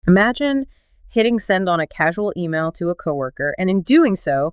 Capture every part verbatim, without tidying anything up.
Imagine hitting send on a casual email to a coworker, and in doing so,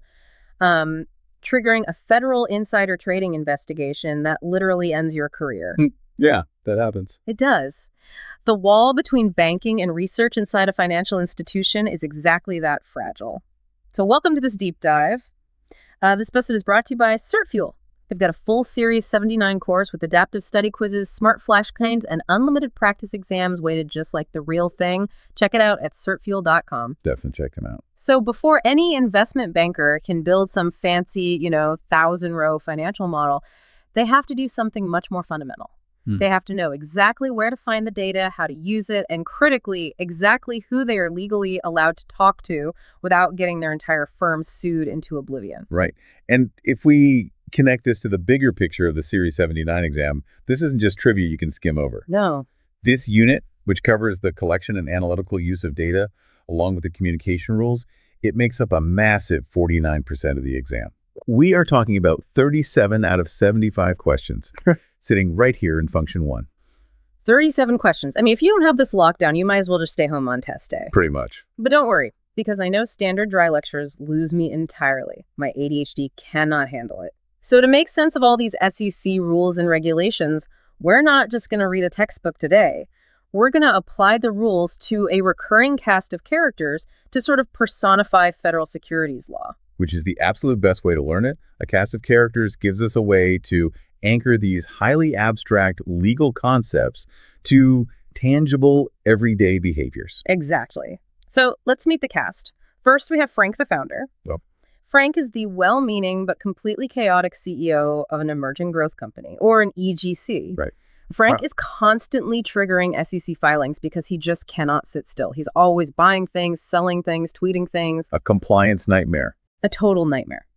um, triggering a federal insider trading investigation that literally ends your career. Yeah, that happens. It does. The wall between banking and research inside a financial institution is exactly that fragile. So welcome to this deep dive. Uh, this episode is brought to you by CertFuel. They've got a full Series seventy-nine course with adaptive study quizzes, smart flashcards, and unlimited practice exams weighted just like the real thing. Check it out at cert fuel dot com. Definitely check them out. So before any investment banker can build some fancy, you know, thousand-row financial model, they have to do something much more fundamental. Hmm. They have to know exactly where to find the data, how to use it, and critically, exactly who they are legally allowed to talk to without getting their entire firm sued into oblivion. Right. And if we connect this to the bigger picture of the Series seventy-nine exam, this isn't just trivia you can skim over. No. This unit, which covers the collection and analytical use of data, along with the communication rules, it makes up a massive forty-nine percent of the exam. We are talking about thirty-seven out of seventy-five questions sitting right here in Function one. thirty-seven questions. I mean, if you don't have this lockdown, you might as well just stay home on test day. Pretty much. But don't worry, because I know standard dry lectures lose me entirely. My A D H D cannot handle it. So to make sense of all these S E C rules and regulations, we're not just going to read a textbook today. We're going to apply the rules to a recurring cast of characters to sort of personify federal securities law. Which is the absolute best way to learn it. A cast of characters gives us a way to anchor these highly abstract legal concepts to tangible, everyday behaviors. Exactly. So let's meet the cast. First, we have Frank, the founder. Yep. Frank is the well-meaning but completely chaotic C E O of an emerging growth company, or an E G C. Right. Frank wow. is constantly triggering S E C filings because he just cannot sit still. He's always buying things, selling things, tweeting things. A compliance nightmare. A total nightmare.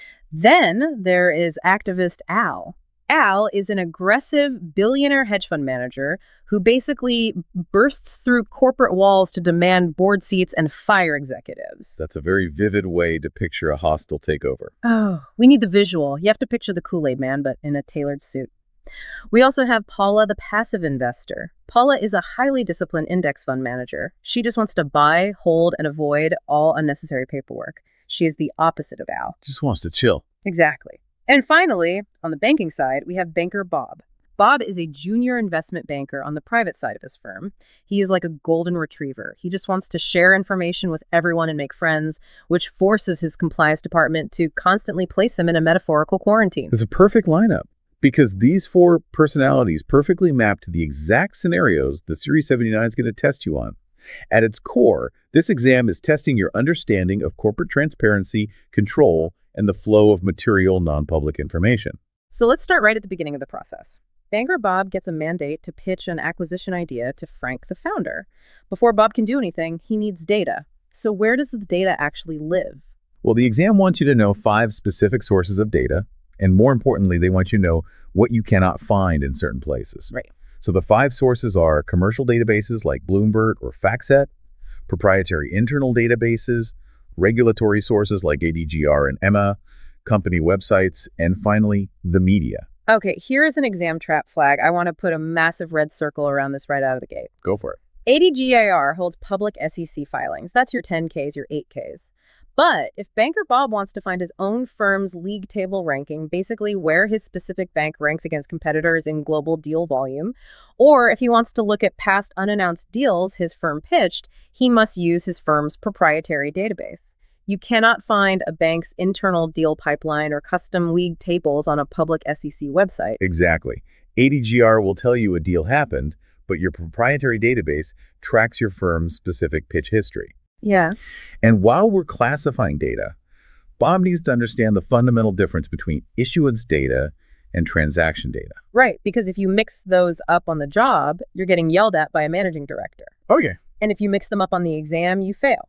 Then there is activist Al. Al is an aggressive billionaire hedge fund manager who basically bursts through corporate walls to demand board seats and fire executives. That's a very vivid way to picture a hostile takeover. Oh, we need the visual. You have to picture the Kool-Aid man, but in a tailored suit. We also have Paula, the passive investor. Paula is a highly disciplined index fund manager. She just wants to buy, hold, and avoid all unnecessary paperwork. She is the opposite of Al. Just wants to chill. Exactly. And finally, on the banking side, we have banker Bob. Bob is a junior investment banker on the private side of his firm. He is like a golden retriever. He just wants to share information with everyone and make friends, which forces his compliance department to constantly place him in a metaphorical quarantine. It's a perfect lineup because these four personalities perfectly map to the exact scenarios the Series seventy-nine is going to test you on. At its core, this exam is testing your understanding of corporate transparency, control, and the flow of material non-public information. So let's start right at the beginning of the process. Banker Bob gets a mandate to pitch an acquisition idea to Frank, the founder. Before Bob can do anything, he needs data. So where does the data actually live? Well, the exam wants you to know five specific sources of data, and more importantly, they want you to know what you cannot find in certain places. Right. So the five sources are commercial databases like Bloomberg or FactSet, proprietary internal databases, regulatory sources like A D G R and E M A, company websites, and finally, the media. Okay, here is an exam trap flag. I want to put a massive red circle around this right out of the gate. Go for it. A D G I R holds public S E C filings. That's your ten Ks, your eight Ks. But if Banker Bob wants to find his own firm's league table ranking, basically where his specific bank ranks against competitors in global deal volume, or if he wants to look at past unannounced deals his firm pitched, he must use his firm's proprietary database. You cannot find a bank's internal deal pipeline or custom league tables on a public S E C website. Exactly. A D G R will tell you a deal happened, but your proprietary database tracks your firm's specific pitch history. Yeah. And while we're classifying data, Bob needs to understand the fundamental difference between issuance data and transaction data. Right, because if you mix those up on the job, you're getting yelled at by a managing director. Okay. And if you mix them up on the exam, you fail.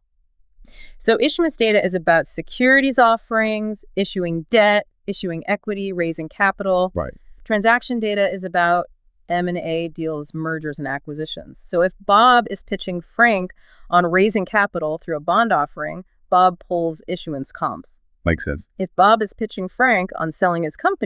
So issuance data is about securities offerings, issuing debt, issuing equity, raising capital. Right. Transaction data is about M and A deals, mergers, and acquisitions. So if Bob is pitching Frank on raising capital through a bond offering, Bob pulls issuance comps. Makes sense. If Bob is pitching Frank on selling his company,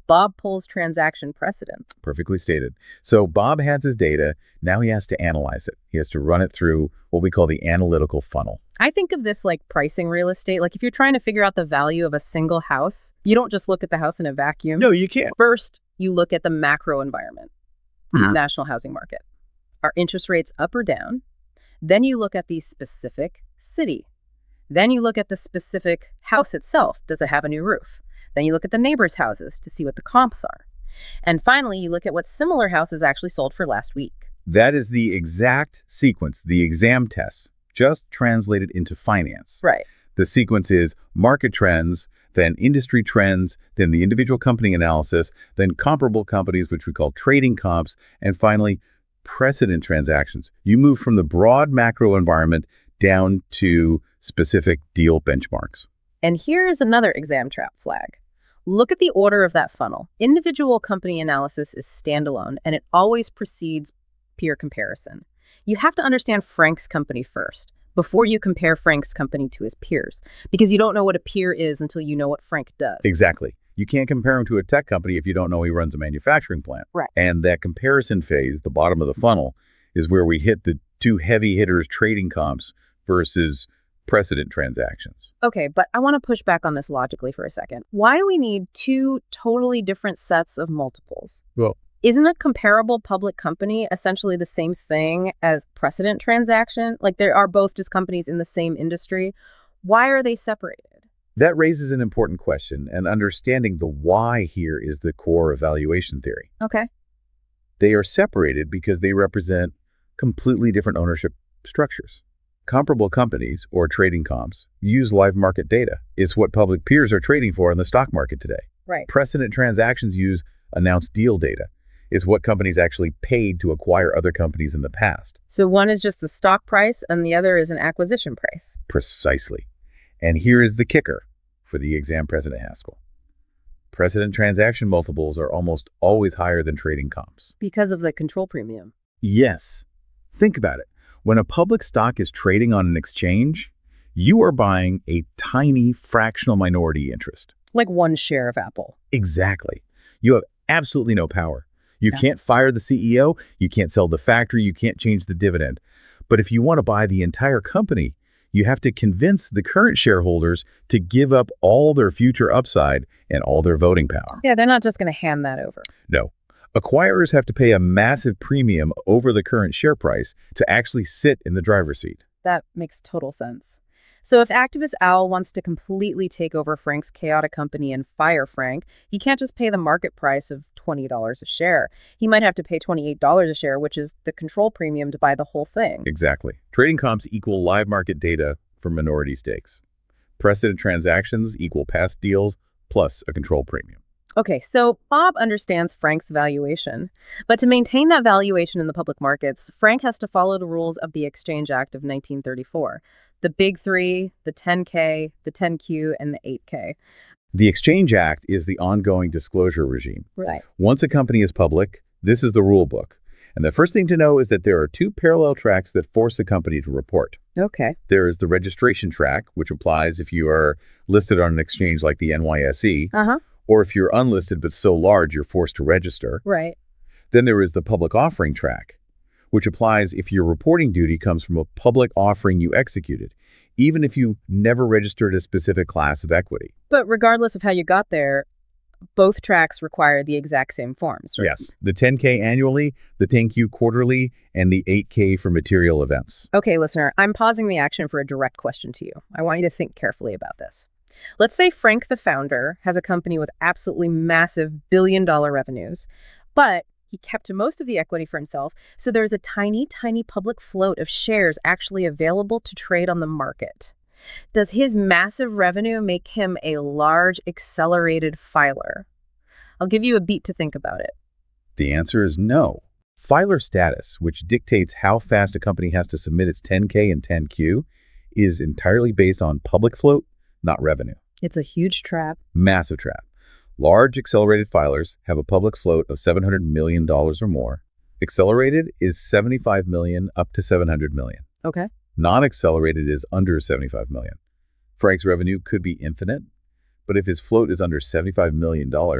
Bob pulls transaction precedents. Perfectly stated. So Bob has his data. Now he has to analyze it. He has to run it through what we call the analytical funnel. I think of this like pricing real estate. Like if you're trying to figure out the value of a single house, you don't just look at the house in a vacuum. No, you can't. First, you look at the macro environment, Mhm. national housing market. Are interest rates up or down? Then you look at the specific city. Then you look at the specific house itself. Does it have a new roof? Then you look at the neighbors' houses to see what the comps are. And finally, you look at what similar houses actually sold for last week. That is the exact sequence, the exam tests, just translated into finance. Right. The sequence is market trends, then industry trends, then the individual company analysis, then comparable companies, which we call trading comps, and finally, precedent transactions. You move from the broad macro environment down to specific deal benchmarks. And here is another exam trap flag. Look at the order of that funnel. Individual company analysis is standalone, and it always precedes peer comparison. You have to understand Frank's company first, before you compare Frank's company to his peers, because you don't know what a peer is until you know what Frank does. Exactly. You can't compare him to a tech company if you don't know he runs a manufacturing plant. Right. And that comparison phase, the bottom of the funnel, is where we hit the two heavy hitters trading comps versus precedent transactions. Okay, but I want to push back on this logically for a second. Why do we need two totally different sets of multiples? Well, Isn't a comparable public company essentially the same thing as precedent transaction? Like they are both just companies in the same industry. Why are they separated? that raises an important question, and understanding the why here is the core of valuation theory. Okay. They are separated because they represent completely different ownership structures. Comparable companies, or trading comps, use live market data. It's what public peers are trading for in the stock market today. Right. Precedent transactions use announced deal data. It's what companies actually paid to acquire other companies in the past. So one is just the stock price and the other is an acquisition price. Precisely. And here is the kicker for the exam President Haskell. Precedent transaction multiples are almost always higher than trading comps. Because of the control premium. Yes. Think about it. When a public stock is trading on an exchange, you are buying a tiny fractional minority interest. Like one share of Apple. Exactly. You have absolutely no power. You Yeah. can't fire the C E O, you can't sell the factory, you can't change the dividend. But if you want to buy the entire company, you have to convince the current shareholders to give up all their future upside and all their voting power. Yeah, they're not just going to hand that over. No. Acquirers have to pay a massive premium over the current share price to actually sit in the driver's seat. That makes total sense. So if activist Al wants to completely take over Frank's chaotic company and fire Frank, he can't just pay the market price of twenty dollars a share. He might have to pay twenty-eight dollars a share, which is the control premium to buy the whole thing. Exactly. Trading comps equal live market data for minority stakes. Precedent transactions equal past deals plus a control premium. Okay, so Bob understands Frank's valuation. But to maintain that valuation in the public markets, Frank has to follow the rules of the Exchange Act of nineteen thirty-four. The Big Three, the ten K, the ten Q, and the eight K. The Exchange Act is the ongoing disclosure regime. Right. Once a company is public, this is the rule book. And the first thing to know is that there are two parallel tracks that force a company to report. Okay. There is the registration track, which applies if you are listed on an exchange like the N Y S E, Uh-huh. or if you're unlisted but so large you're forced to register. Right. Then there is the public offering track, which applies if your reporting duty comes from a public offering you executed, even if you never registered a specific class of equity. But regardless of how you got there, both tracks require the exact same forms, right? Yes, the ten K annually, the ten Q quarterly, and the eight K for material events. Okay, listener, I'm pausing the action for a direct question to you. I want you to think carefully about this. Let's say Frank, the founder, has a company with absolutely massive billion-dollar revenues, but he kept most of the equity for himself, so there's a tiny, tiny public float of shares actually available to trade on the market. Does his massive revenue make him a large, accelerated filer? I'll give you a beat to think about it. The answer is no. Filer status, which dictates how fast a company has to submit its ten K and ten Q, is entirely based on public float, not revenue. It's a huge trap. Massive trap. Large accelerated filers have a public float of seven hundred million dollars or more. Accelerated is seventy-five million dollars up to seven hundred million dollars. Okay. Non-accelerated is under seventy-five million dollars. Frank's revenue could be infinite, but if his float is under seventy-five million dollars,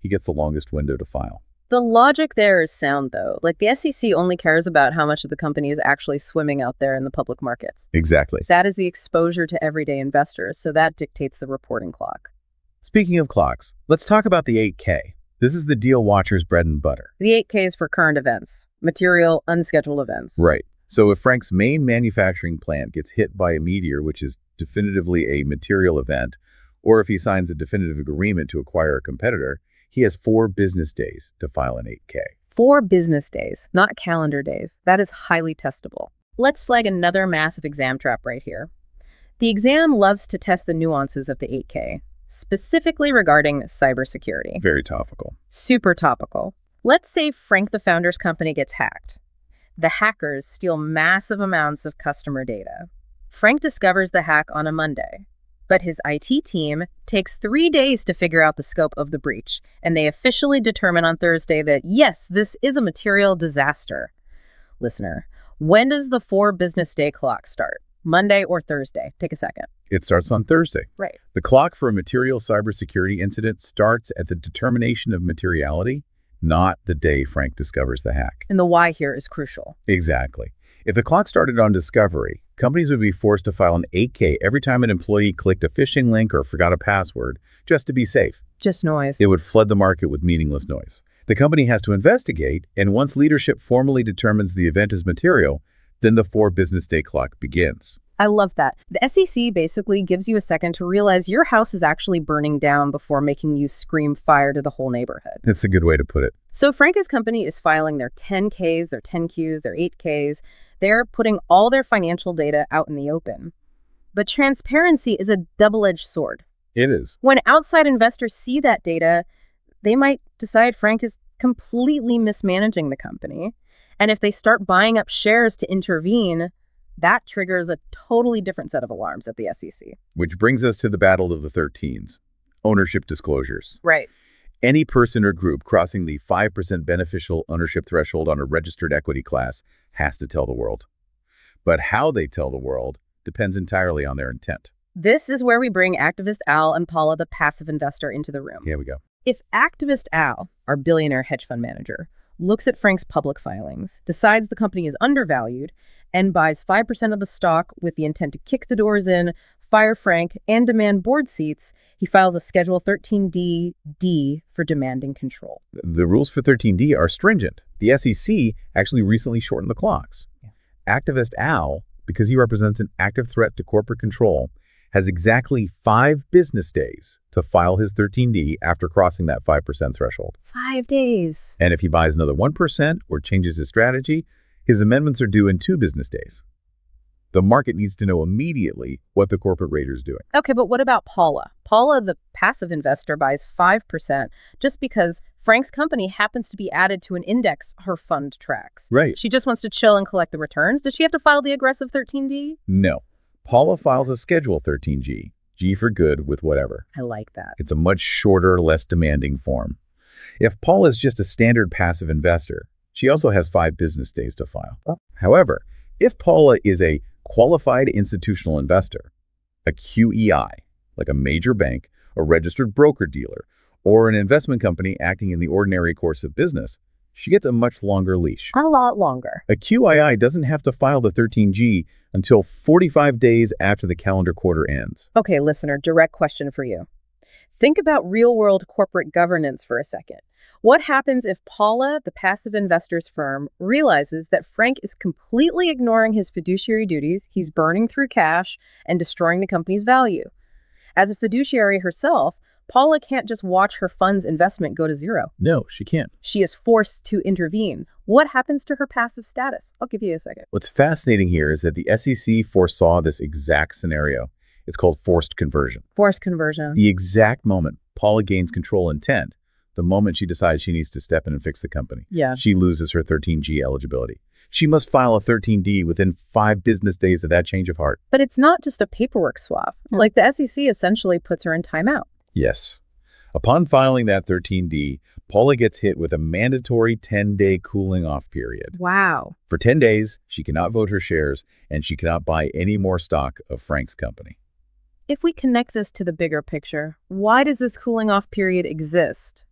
he gets the longest window to file. The logic there is sound, though. Like, the S E C only cares about how much of the company is actually swimming out there in the public markets. Exactly. That is the exposure to everyday investors, so that dictates the reporting clock. Speaking of clocks, let's talk about the eight K. This is the deal watcher's bread and butter. The eight K is for current events, material, unscheduled events. Right. So if Frank's main manufacturing plant gets hit by a meteor, which is definitively a material event, or if he signs a definitive agreement to acquire a competitor, he has four business days to file an eight K. Four business days, not calendar days. That is highly testable. Let's flag another massive exam trap right here. The exam loves to test the nuances of the eight K, specifically regarding cybersecurity. Very topical. Super topical. Let's say Frank the founder's company gets hacked. The hackers steal massive amounts of customer data. Frank discovers the hack on a Monday, but his I T team takes three days to figure out the scope of the breach, and they officially determine on Thursday that, yes, this is a material disaster. Listener, when does the four business day clock start? Monday or Thursday? Take a second. It starts on Thursday. Right. The clock for a material cybersecurity incident starts at the determination of materiality, not the day Frank discovers the hack. And the why here is crucial. Exactly. If the clock started on discovery, companies would be forced to file an eight K every time an employee clicked a phishing link or forgot a password, just to be safe. Just noise. It would flood the market with meaningless noise. The company has to investigate, and once leadership formally determines the event is material, then the four business day clock begins. I love that. The S E C basically gives you a second to realize your house is actually burning down before making you scream fire to the whole neighborhood. That's a good way to put it. So Franka's company is filing their ten Ks, their ten Qs, their eight Ks. They're putting all their financial data out in the open. But transparency is a double-edged sword. It is. When outside investors see that data, they might decide Frank is completely mismanaging the company. And if they start buying up shares to intervene, that triggers a totally different set of alarms at the S E C. Which brings us to the battle of the thirteens. Ownership disclosures. Right. Any person or group crossing the five percent beneficial ownership threshold on a registered equity class has to tell the world. But how they tell the world depends entirely on their intent. This is where we bring activist Al and Paula, the passive investor, into the room. Here we go. If activist Al, our billionaire hedge fund manager, looks at Frank's public filings, decides the company is undervalued, and buys five percent of the stock with the intent to kick the doors in, fire Frank, and demand board seats, he files a Schedule thirteen D D for demanding control. The rules for thirteen D are stringent. The S E C actually recently shortened the clocks. Yeah. Activist Al, because he represents an active threat to corporate control, has exactly five business days to file his thirteen D after crossing that five percent threshold. Five days. And if he buys another one percent or changes his strategy, his amendments are due in two business days. The market needs to know immediately what the corporate raider is doing. Okay, but what about Paula? Paula, the passive investor, buys five percent just because Frank's company happens to be added to an index her fund tracks. Right. She just wants to chill and collect the returns. Does she have to file the aggressive thirteen D? No. Paula files a Schedule thirteen G. G for good with whatever. I like that. It's a much shorter, less demanding form. If Paula is just a standard passive investor, she also has five business days to file. Oh. However, if Paula is a qualified institutional investor, a Q E I, like a major bank, a registered broker-dealer, or an investment company acting in the ordinary course of business, she gets a much longer leash. A lot longer. A Q I I doesn't have to file the thirteen G until forty-five days after the calendar quarter ends. Okay, listener, direct question for you. Think about real-world corporate governance for a second. What happens if Paula, the passive investor's firm, realizes that Frank is completely ignoring his fiduciary duties, he's burning through cash, and destroying the company's value? As a fiduciary herself, Paula can't just watch her fund's investment go to zero. No, she can't. She is forced to intervene. What happens to her passive status? I'll give you a second. What's fascinating here is that the S E C foresaw this exact scenario. It's called forced conversion. Forced conversion. The exact moment Paula gains control intent, the moment she decides she needs to step in and fix the company, yeah. she loses her thirteen G eligibility. She must file a thirteen D within five business days of that change of heart. But it's not just a paperwork swap. Hmm. Like, the S E C essentially puts her in timeout. Yes. Upon filing that thirteen D, Paula gets hit with a mandatory ten-day cooling-off period. Wow. For ten days, she cannot vote her shares, and she cannot buy any more stock of Frank's company. If we connect this to the bigger picture, why does this cooling-off period exist?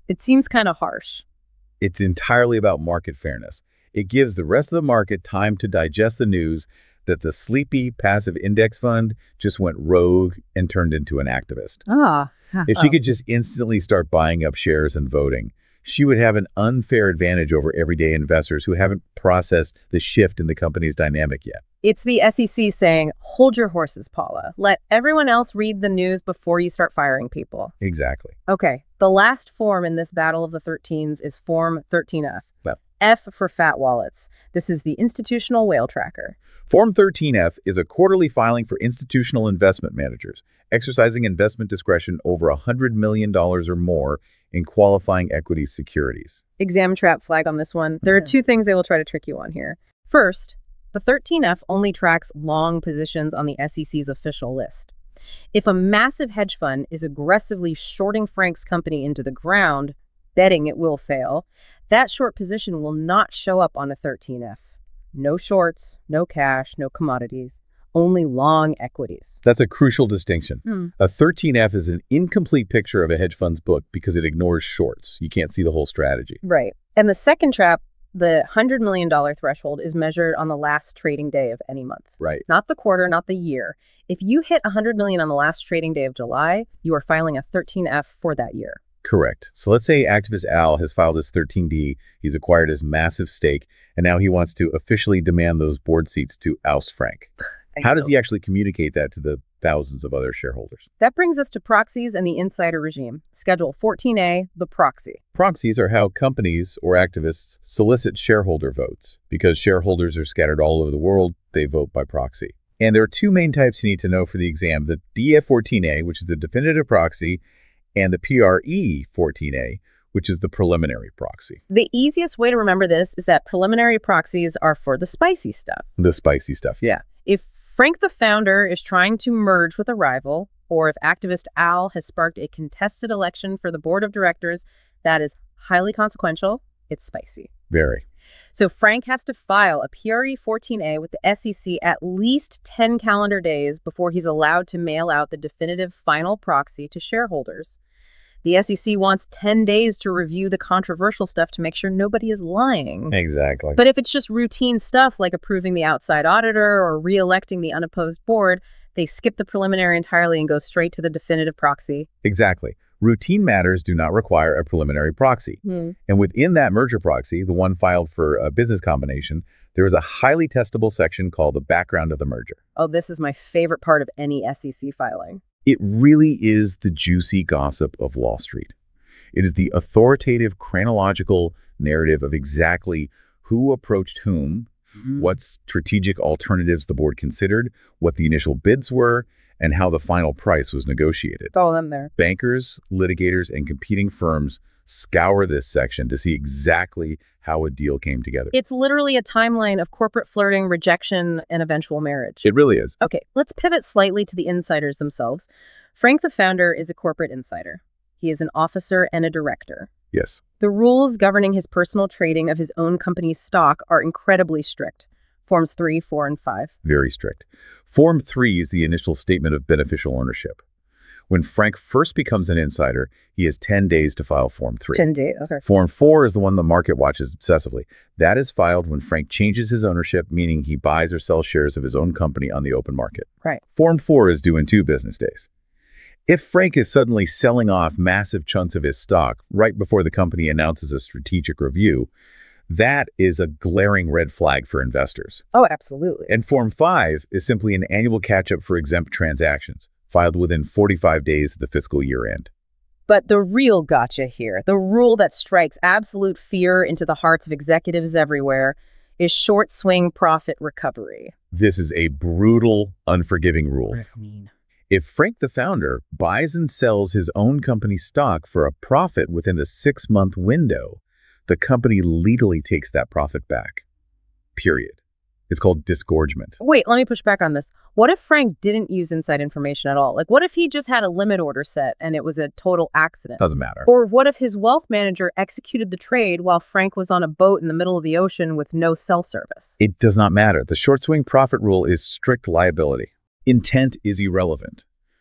It seems kind of harsh. It's entirely about market fairness. It gives the rest of the market time to digest the news that the sleepy passive index fund just went rogue and turned into an activist. Ah. If she could just instantly start buying up shares and voting, she would have an unfair advantage over everyday investors who haven't processed the shift in the company's dynamic yet. It's the S E C saying, hold your horses, Paula. Let everyone else read the news before you start firing people. Exactly. Okay, the last form in this battle of the thirteens is Form thirteen F. Well. F for fat wallets. This is the institutional whale tracker. Form thirteen F is a quarterly filing for institutional investment managers, exercising investment discretion over one hundred million dollars or more in qualifying equity securities. Exam trap flag on this one. There are two things they will try to trick you on here. First, the thirteen F only tracks long positions on the S E C's official list. If a massive hedge fund is aggressively shorting Frank's company into the ground, betting it will fail, that short position will not show up on a thirteen F. No shorts, no cash, no commodities, only long equities. That's a crucial distinction. Hmm. A thirteen F is an incomplete picture of a hedge fund's book because it ignores shorts. You can't see the whole strategy. Right. And the second trap, the one hundred million dollars threshold, is measured on the last trading day of any month. Right. Not the quarter, not the year. If you hit one hundred million dollars on the last trading day of July, you are filing a thirteen F for that year. Correct. So let's say activist Al has filed his thirteen D, he's acquired his massive stake, and now he wants to officially demand those board seats to oust Frank. How does he actually communicate that to the thousands of other shareholders? That brings us to proxies and the insider regime. Schedule fourteen A, the proxy. Proxies are how companies or activists solicit shareholder votes. Because shareholders are scattered all over the world, they vote by proxy. And there are two main types you need to know for the exam, the D F fourteen A, which is the definitive proxy, and the P R E fourteen A, which is the preliminary proxy. The easiest way to remember this is that preliminary proxies are for the spicy stuff. The spicy stuff. Yeah. If Frank the founder is trying to merge with a rival, or if activist Al has sparked a contested election for the board of directors that is highly consequential, it's spicy. Very. So Frank has to file a P R E fourteen A with the S E C at least ten calendar days before he's allowed to mail out the definitive final proxy to shareholders. The S E C wants ten days to review the controversial stuff to make sure nobody is lying. Exactly. But if it's just routine stuff like approving the outside auditor or re-electing the unopposed board, they skip the preliminary entirely and go straight to the definitive proxy. Exactly. Routine matters do not require a preliminary proxy. Hmm. And within that merger proxy, the one filed for a business combination, there is a highly testable section called the background of the merger. Oh, this is my favorite part of any S E C filing. It really is the juicy gossip of Wall Street. It is the authoritative chronological narrative of exactly who approached whom, mm-hmm. what strategic alternatives the board considered, what the initial bids were, and how the final price was negotiated. It's all them there. Bankers, litigators, and competing firms scour this section to see exactly how a deal came together. It's literally a timeline of corporate flirting, rejection, and eventual marriage. It really is. Okay, let's pivot slightly to the insiders themselves. Frank the founder is a corporate insider. He is an officer and a director. Yes. The rules governing his personal trading of his own company's stock are incredibly strict. Forms three, four, and five. Very strict. Form three is the initial statement of beneficial ownership. When Frank first becomes an insider, he has ten days to file Form three. ten days, okay. Form four is the one the market watches obsessively. That is filed when Frank changes his ownership, meaning he buys or sells shares of his own company on the open market. Right. Form four is due in two business days. If Frank is suddenly selling off massive chunks of his stock right before the company announces a strategic review, that is a glaring red flag for investors. Oh, absolutely. And Form five is simply an annual catch-up for exempt transactions, filed within forty-five days of the fiscal year end. But the real gotcha here, the rule that strikes absolute fear into the hearts of executives everywhere, is short swing profit recovery. This is a brutal, unforgiving rule. What does this mean? If Frank the founder buys and sells his own company's stock for a profit within a six-month window, the company legally takes that profit back. Period. It's called disgorgement. Wait, let me push back on this. What if Frank didn't use inside information at all? Like, what if he just had a limit order set and it was a total accident? Doesn't matter. Or what if his wealth manager executed the trade while Frank was on a boat in the middle of the ocean with no cell service? It does not matter. The short swing profit rule is strict liability. Intent is irrelevant.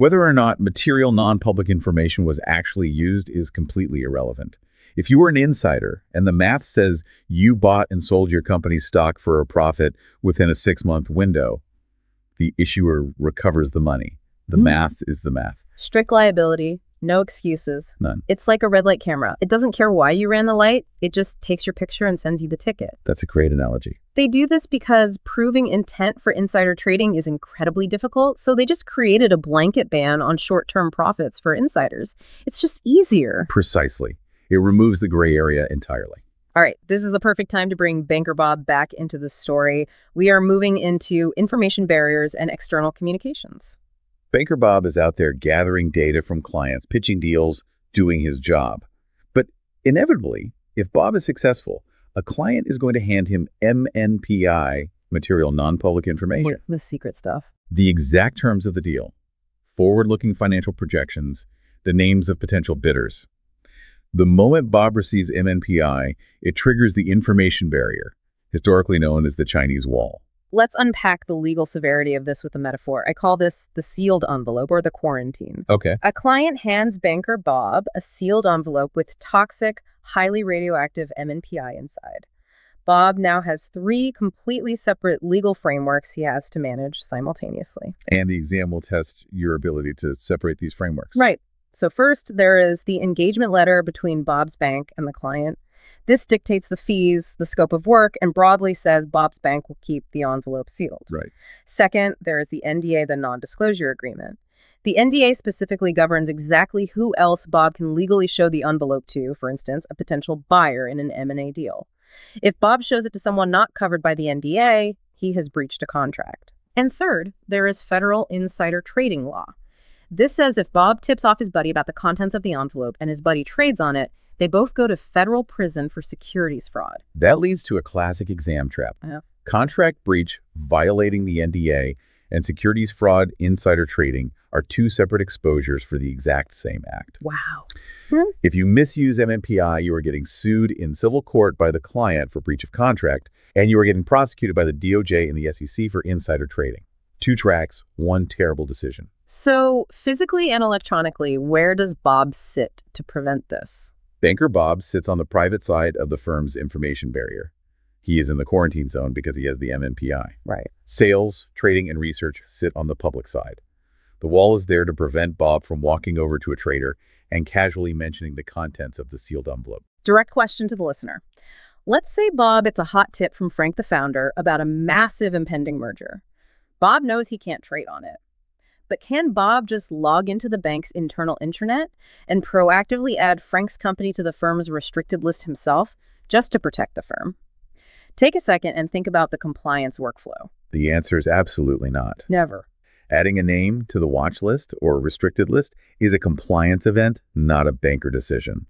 Whether or not material non-public information was actually used is completely irrelevant. If you were an insider and the math says you bought and sold your company's stock for a profit within a six-month window, the issuer recovers the money. The Hmm. math is the math. Strict liability, no excuses. None. It's like a red light camera. It doesn't care why you ran the light, it just takes your picture and sends you the ticket. That's a great analogy. They do this because proving intent for insider trading is incredibly difficult, so they just created a blanket ban on short-term profits for insiders. It's just easier. Precisely. It removes the gray area entirely. All right, this is the perfect time to bring Banker Bob back into the story. We are moving into information barriers and external communications. Banker Bob is out there gathering data from clients, pitching deals, doing his job. But inevitably, if Bob is successful, a client is going to hand him M N P I, material non-public information, The secret stuff. the exact terms of the deal, forward-looking financial projections, the names of potential bidders. The moment Bob receives M N P I, it triggers the information barrier, historically known as the Chinese wall. Let's unpack the legal severity of this with a metaphor. I call this the sealed envelope or the quarantine. Okay. A client hands banker Bob a sealed envelope with toxic, highly radioactive M N P I inside. Bob now has three completely separate legal frameworks he has to manage simultaneously. And the exam will test your ability to separate these frameworks. Right. So first, there is the engagement letter between Bob's bank and the client. This dictates the fees, the scope of work, and broadly says Bob's bank will keep the envelope sealed. Right. Second, there is the N D A, the non-disclosure agreement. The N D A specifically governs exactly who else Bob can legally show the envelope to, for instance, a potential buyer in an M and A deal. If Bob shows it to someone not covered by the N D A, he has breached a contract. And third, there is federal insider trading law. This says if Bob tips off his buddy about the contents of the envelope and his buddy trades on it, they both go to federal prison for securities fraud. That leads to a classic exam trap. Yeah. Contract breach, violating the N D A, and securities fraud, insider trading are two separate exposures for the exact same act. Wow. If you misuse M N P I, you are getting sued in civil court by the client for breach of contract, and you are getting prosecuted by the D O J and the S E C for insider trading. Two tracks, one terrible decision. So physically and electronically, where does Bob sit to prevent this? Banker Bob sits on the private side of the firm's information barrier. He is in the quarantine zone because he has the M N P I. Right. Sales, trading, and research sit on the public side. The wall is there to prevent Bob from walking over to a trader and casually mentioning the contents of the sealed envelope. Direct question to the listener. Let's say, Bob, it's a hot tip from Frank the founder about a massive impending merger. Bob knows he can't trade on it. But can Bob just log into the bank's internal intranet and proactively add Frank's company to the firm's restricted list himself, just to protect the firm? Take a second and think about the compliance workflow. The answer is absolutely not. Never. Adding a name to the watch list or restricted list is a compliance event, not a banker decision.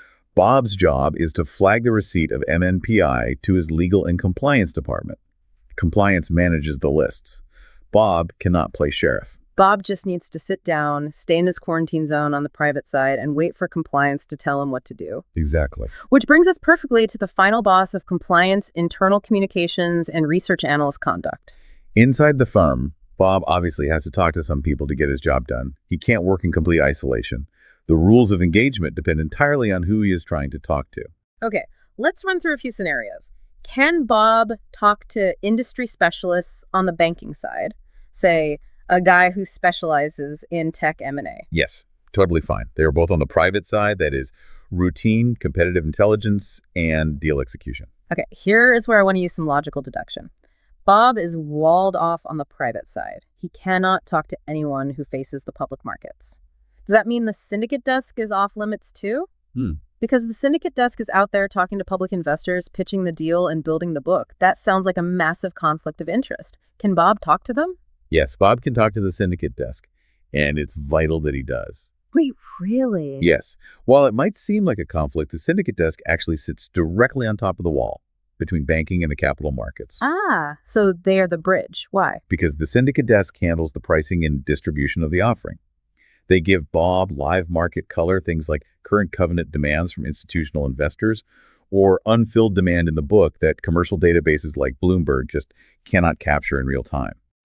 Bob's job is to flag the receipt of M N P I to his legal and compliance department. Compliance manages the lists. Bob cannot play sheriff. Bob just needs to sit down, stay in his quarantine zone on the private side, and wait for compliance to tell him what to do. Exactly. Which brings us perfectly to the final boss of compliance, internal communications, and research analyst conduct. Inside the firm, Bob obviously has to talk to some people to get his job done. He can't work in complete isolation. The rules of engagement depend entirely on who he is trying to talk to. Okay, let's run through a few scenarios. Can Bob talk to industry specialists on the banking side? Say, a guy who specializes in tech M and A. Yes, totally fine. They are both on the private side, that is routine, competitive intelligence, and deal execution. Okay, here is where I want to use some logical deduction. Bob is walled off on the private side. He cannot talk to anyone who faces the public markets. Does that mean the syndicate desk is off limits too? Hmm. Because the syndicate desk is out there talking to public investors, pitching the deal, and building the book. That sounds like a massive conflict of interest. Can Bob talk to them? Yes, Bob can talk to the syndicate desk, and it's vital that he does. Wait, really? Yes. While it might seem like a conflict, the syndicate desk actually sits directly on top of the wall between banking and the capital markets. Ah, so they are the bridge. Why? Because the syndicate desk handles the pricing and distribution of the offering. They give Bob live market color, things like current covenant demands from institutional investors, or unfilled demand in the book that commercial databases like Bloomberg just cannot capture in real time.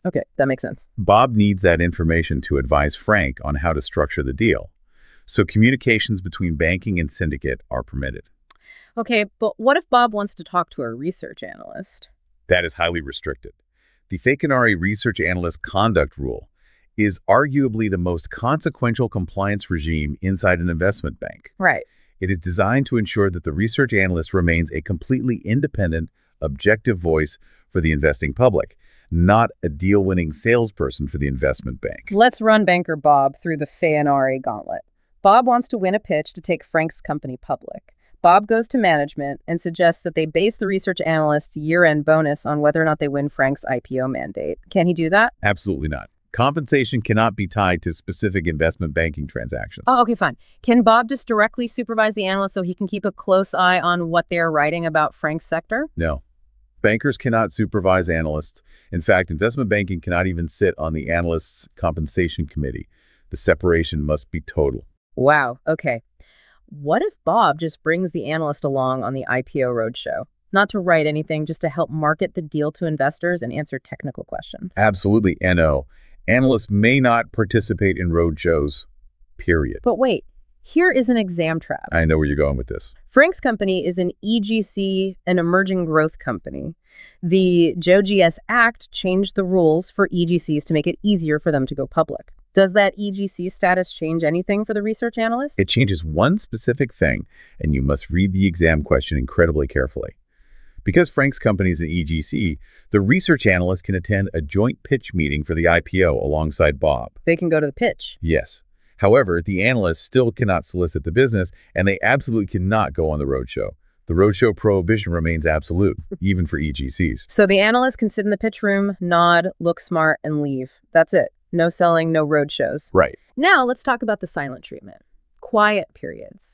Okay, that makes sense. Bob needs that information to advise Frank on how to structure the deal. So communications between banking and syndicate are permitted. Okay, but what if Bob wants to talk to a research analyst? That is highly restricted. The Fakinari Research Analyst Conduct Rule is arguably the most consequential compliance regime inside an investment bank. Right. It is designed to ensure that the research analyst remains a completely independent, objective voice for the investing public, not a deal-winning salesperson for the investment bank. Let's run banker Bob through the Fakinari gauntlet. Bob wants to win a pitch to take Frank's company public. Bob goes to management and suggests that they base the research analyst's year-end bonus on whether or not they win Frank's I P O mandate. Can he do that? Absolutely not. Compensation cannot be tied to specific investment banking transactions. Oh, okay, fine. Can Bob just directly supervise the analyst so he can keep a close eye on what they're writing about Frank's sector? No. Bankers cannot supervise analysts. In fact, investment banking cannot even sit on the analyst's compensation committee. The separation must be total. Wow, okay. What if Bob just brings the analyst along on the I P O roadshow? Not to write anything, just to help market the deal to investors and answer technical questions. Absolutely, N O. Analysts may not participate in roadshows, period. But wait, here is an exam trap. I know where you're going with this. Frank's company is an E G C, an emerging growth company. The J O G S Act changed the rules for E G Cs to make it easier for them to go public. Does that E G C status change anything for the research analyst? It changes one specific thing, and you must read the exam question incredibly carefully. Because Frank's company is an E G C, the research analyst can attend a joint pitch meeting for the I P O alongside Bob. They can go to the pitch. Yes. However, the analyst still cannot solicit the business, and they absolutely cannot go on the roadshow. The roadshow prohibition remains absolute, even for E G Cs. So the analyst can sit in the pitch room, nod, look smart, and leave. That's it. No selling, no roadshows. Right. Now let's talk about the silent treatment. Quiet periods.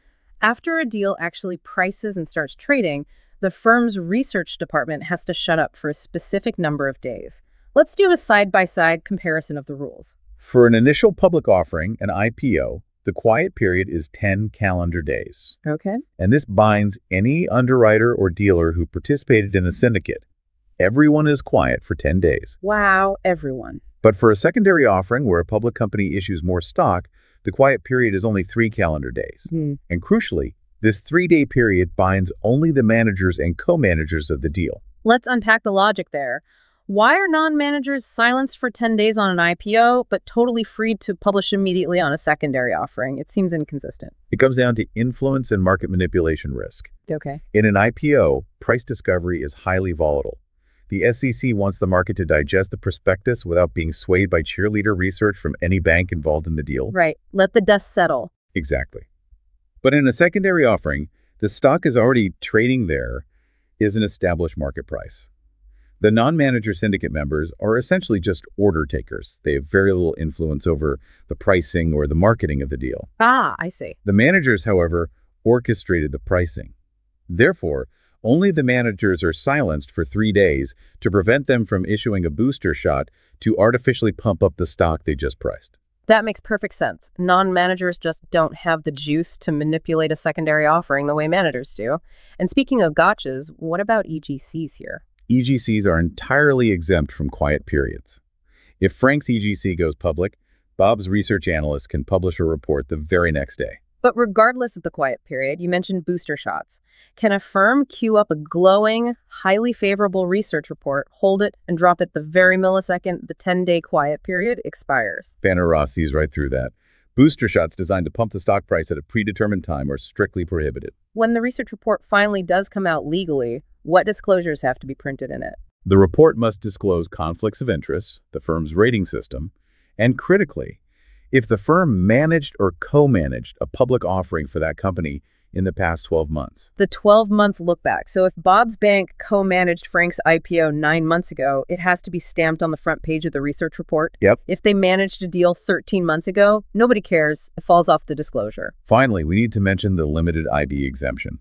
After a deal actually prices and starts trading, the firm's research department has to shut up for a specific number of days. Let's do a side-by-side comparison of the rules. For an initial public offering, an I P O, the quiet period is ten calendar days. Okay. And this binds any underwriter or dealer who participated in the syndicate. Everyone is quiet for ten days. Wow, everyone. But for a secondary offering where a public company issues more stock, the quiet period is only three calendar days. Hmm. And crucially, this three-day period binds only the managers and co-managers of the deal. Let's unpack the logic there. Why are non-managers silenced for ten days on an I P O, but totally free to publish immediately on a secondary offering? It seems inconsistent. It comes down to influence and market manipulation risk. Okay. In an I P O, price discovery is highly volatile. The S E C wants the market to digest the prospectus without being swayed by cheerleader research from any bank involved in the deal. Right. Let the dust settle. Exactly. But in a secondary offering, the stock is already trading there is an established market price. The non-manager syndicate members are essentially just order takers. They have very little influence over the pricing or the marketing of the deal. Ah, I see. The managers, however, orchestrated the pricing. Therefore, only the managers are silenced for three days to prevent them from issuing a booster shot to artificially pump up the stock they just priced. That makes perfect sense. Non-managers just don't have the juice to manipulate a secondary offering the way managers do. And speaking of gotchas, what about E G Cs here? E G Cs are entirely exempt from quiet periods. If Frank's E G C goes public, Bob's research analyst can publish a report the very next day. But regardless of the quiet period, you mentioned booster shots. Can a firm queue up a glowing, highly favorable research report, hold it, and drop it the very millisecond the ten-day quiet period expires? Fanner Ross sees right through that. Booster shots designed to pump the stock price at a predetermined time are strictly prohibited. When the research report finally does come out legally, what disclosures have to be printed in it? The report must disclose conflicts of interest, the firm's rating system, and critically, if the firm managed or co-managed a public offering for that company in the past twelve months. The twelve-month look back. So if Bob's bank co-managed Frank's I P O nine months ago, it has to be stamped on the front page of the research report. Yep. If they managed a deal thirteen months ago, nobody cares. It falls off the disclosure. Finally, we need to mention the limited I B exemption.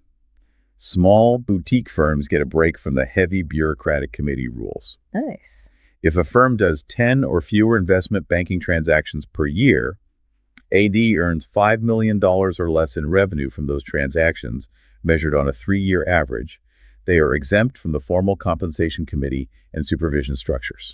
Small boutique firms get a break from the heavy bureaucratic committee rules. Nice. If a firm does ten or fewer investment banking transactions per year, A D earns five million dollars or less in revenue from those transactions, measured on a three-year average. They are exempt from the formal compensation committee and supervision structures.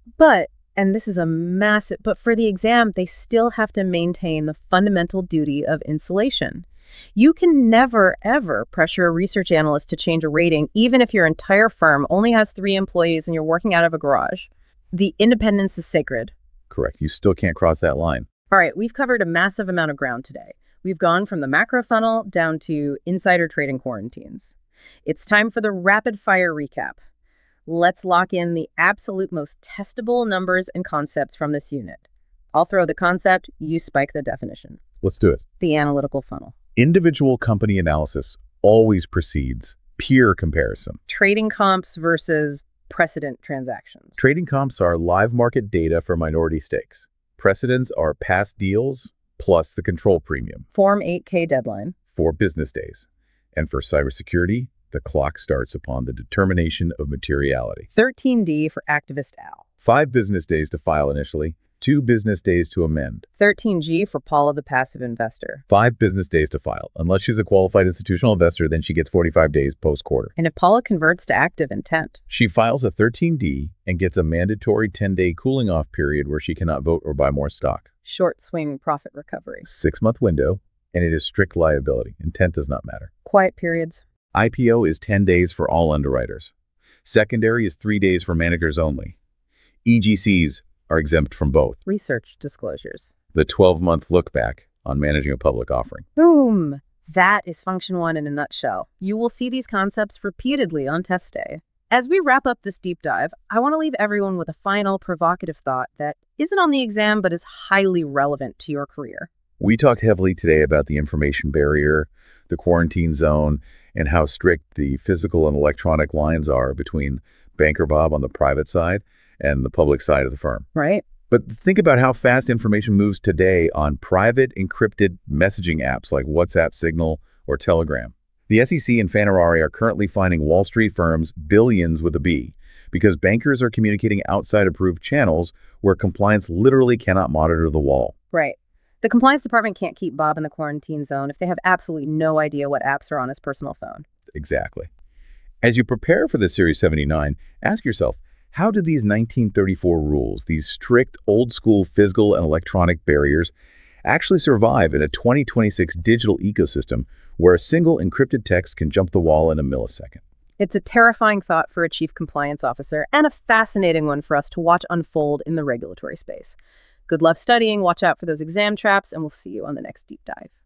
But, and this is a massive, but for the exam, they still have to maintain the fundamental duty of insulation. You can never, ever pressure a research analyst to change a rating, even if your entire firm only has three employees and you're working out of a garage. The independence is sacred. Correct. You still can't cross that line. All right, we've covered a massive amount of ground today. We've gone from the macro funnel down to insider trading quarantines. It's time for the rapid fire recap. Let's lock in the absolute most testable numbers and concepts from this unit. I'll throw the concept, you spike the definition. Let's do it. The analytical funnel. Individual company analysis always precedes peer comparison. Trading comps versus precedent transactions. Trading comps are live market data for minority stakes. Precedents are past deals plus the control premium. Form eight K deadline. Four business days. And for cybersecurity, the clock starts upon the determination of materiality. thirteen D for activist Al. Five business days to file initially, two business days to amend. thirteen G for Paula the passive investor. Five business days to file. Unless she's a qualified institutional investor, then she gets forty-five days post-quarter. And if Paula converts to active intent, she files a thirteen D and gets a mandatory ten-day cooling-off period where she cannot vote or buy more stock. Short swing profit recovery. Six-month window, and it is strict liability. Intent does not matter. Quiet periods. I P O is ten days for all underwriters. Secondary is three days for managers only. E G Cs are exempt from both. Research disclosures. The twelve-month look-back on managing a public offering. Boom! That is Function one in a nutshell. You will see these concepts repeatedly on test day. As we wrap up this deep dive, I want to leave everyone with a final provocative thought that isn't on the exam but is highly relevant to your career. We talked heavily today about the information barrier, the quarantine zone, and how strict the physical and electronic lines are between Banker Bob on the private side and the public side of the firm. Right. But think about how fast information moves today on private encrypted messaging apps like WhatsApp, Signal, or Telegram. The S E C and Fanarari are currently fining Wall Street firms billions with a B because bankers are communicating outside approved channels where compliance literally cannot monitor the wall. Right. The compliance department can't keep Bob in the quarantine zone if they have absolutely no idea what apps are on his personal phone. Exactly. As you prepare for the Series seventy-nine, ask yourself, how did these nineteen thirty-four rules, these strict old-school physical and electronic barriers, actually survive in a twenty twenty-six digital ecosystem where a single encrypted text can jump the wall in a millisecond? It's a terrifying thought for a chief compliance officer and a fascinating one for us to watch unfold in the regulatory space. Good luck studying, watch out for those exam traps, and we'll see you on the next deep dive.